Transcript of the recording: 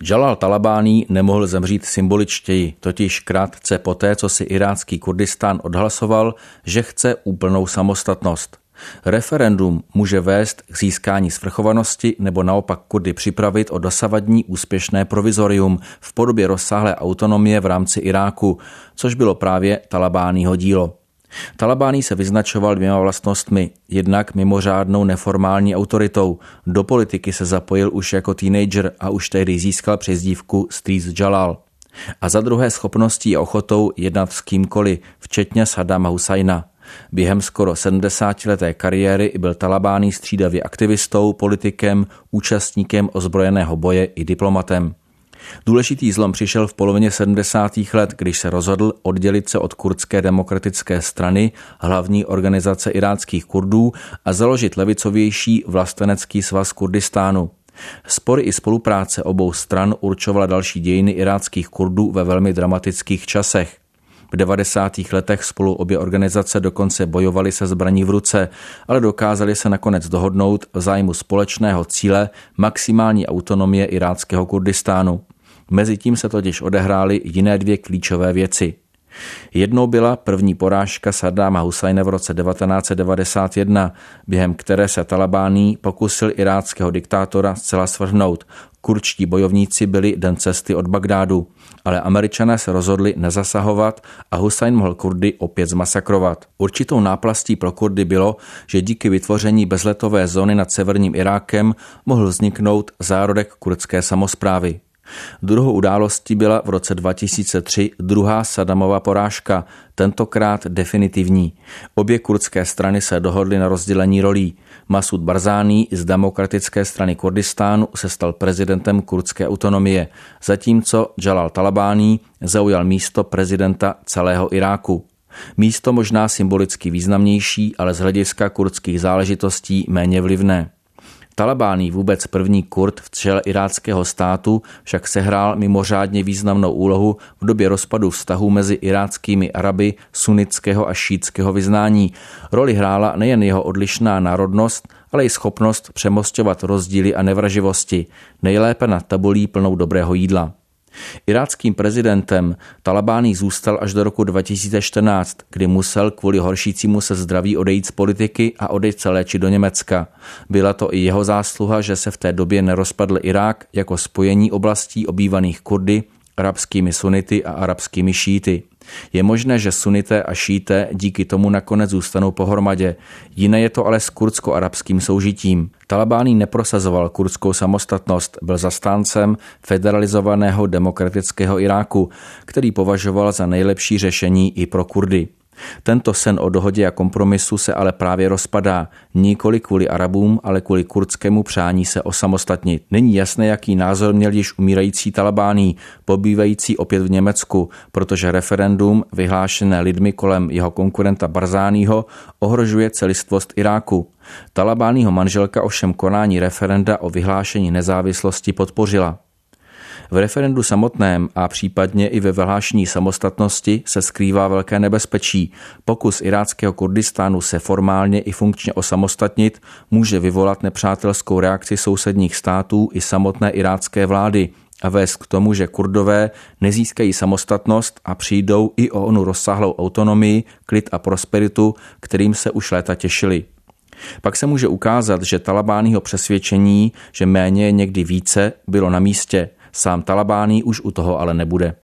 Jalal Talabáni nemohl zemřít symboličtěji, totiž krátce poté, co si irácký Kurdistán odhlasoval, že chce úplnou samostatnost. Referendum může vést k získání svrchovanosti nebo naopak Kurdy připravit o dosavadní úspěšné provizorium v podobě rozsáhlé autonomie v rámci Iráku, což bylo právě Talabániho dílo. Talabáni se vyznačoval dvěma vlastnostmi, jednak mimořádnou neformální autoritou. Do politiky se zapojil už jako teenager a už tehdy získal přezdívku Street Jalal. A za druhé schopností a ochotou jednat s kýmkoliv, včetně Saddama Husajna. Během skoro 70leté kariéry byl Talabáni střídavě aktivistou, politikem, účastníkem ozbrojeného boje i diplomatem. Důležitý zlom přišel v polovině 70. let, když se rozhodl oddělit se od Kurdské demokratické strany, hlavní organizace iráckých Kurdů, a založit levicovější vlastenecký svaz Kurdistánu. Spory i spolupráce obou stran určovala další dějiny iráckých Kurdů ve velmi dramatických časech. V 90. letech spolu obě organizace dokonce bojovaly se zbraní v ruce, ale dokázali se nakonec dohodnout v zájmu společného cíle maximální autonomie iráckého Kurdistánu. Mezitím se totiž odehrály jiné dvě klíčové věci. Jednou byla první porážka Saddama Husajna v roce 1991, během které se Talabáni pokusil iráckého diktátora zcela svrhnout. Kurdští bojovníci byli den cesty od Bagdádu, ale Američané se rozhodli nezasahovat a Husajn mohl Kurdy opět zmasakrovat. Určitou náplastí pro Kurdy bylo, že díky vytvoření bezletové zóny nad severním Irákem mohl vzniknout zárodek kurdské samosprávy. Druhou událostí byla v roce 2003 druhá Saddamova porážka, tentokrát definitivní. Obě kurdské strany se dohodly na rozdělení rolí. Masud Barzani z Demokratické strany Kurdistánu se stal prezidentem kurdské autonomie, zatímco Jalal Talabáni zaujal místo prezidenta celého Iráku. Místo možná symbolicky významnější, ale z hlediska kurdských záležitostí méně vlivné. Talabáni, vůbec první Kurd v čele iráckého státu, však sehrál mimořádně významnou úlohu v době rozpadu vztahů mezi iráckými Araby sunnického a šítského vyznání. Roli hrála nejen jeho odlišná národnost, ale i schopnost přemosťovat rozdíly a nevraživosti, nejlépe nad tabulí plnou dobrého jídla. Iráckým prezidentem Talabáni zůstal až do roku 2014, kdy musel kvůli horšícímu se zdraví odejít z politiky a odejít se léčit do Německa. Byla to i jeho zásluha, že se v té době nerozpadl Irák jako spojení oblastí obývaných Kurdy, arabskými sunity a arabskými šíty. Je možné, že sunité a šíté díky tomu nakonec zůstanou pohromadě. Jiné je to ale s kurdsko-arabským soužitím. Talabáni neprosazoval kurdskou samostatnost, byl zastáncem federalizovaného demokratického Iráku, který považoval za nejlepší řešení i pro Kurdy. Tento sen o dohodě a kompromisu se ale právě rozpadá, nikoli kvůli Arabům, ale kvůli kurdskému přání se osamostatnit. Není jasné, jaký názor měl již umírající Talabáni, pobývající opět v Německu, protože referendum, vyhlášené lidmi kolem jeho konkurenta Barzáního, ohrožuje celistvost Iráku. Talabániho manželka ovšem konání referenda o vyhlášení nezávislosti podpořila. V referendu samotném a případně i ve vyhlášení samostatnosti se skrývá velké nebezpečí. Pokus iráckého Kurdistánu se formálně i funkčně osamostatnit může vyvolat nepřátelskou reakci sousedních států i samotné irácké vlády a vést k tomu, že Kurdové nezískají samostatnost a přijdou i o onu rozsáhlou autonomii, klid a prosperitu, kterým se už léta těšili. Pak se může ukázat, že Talabániho přesvědčení, že méně je někdy více, bylo na místě. Sám Talabáni už u toho ale nebude.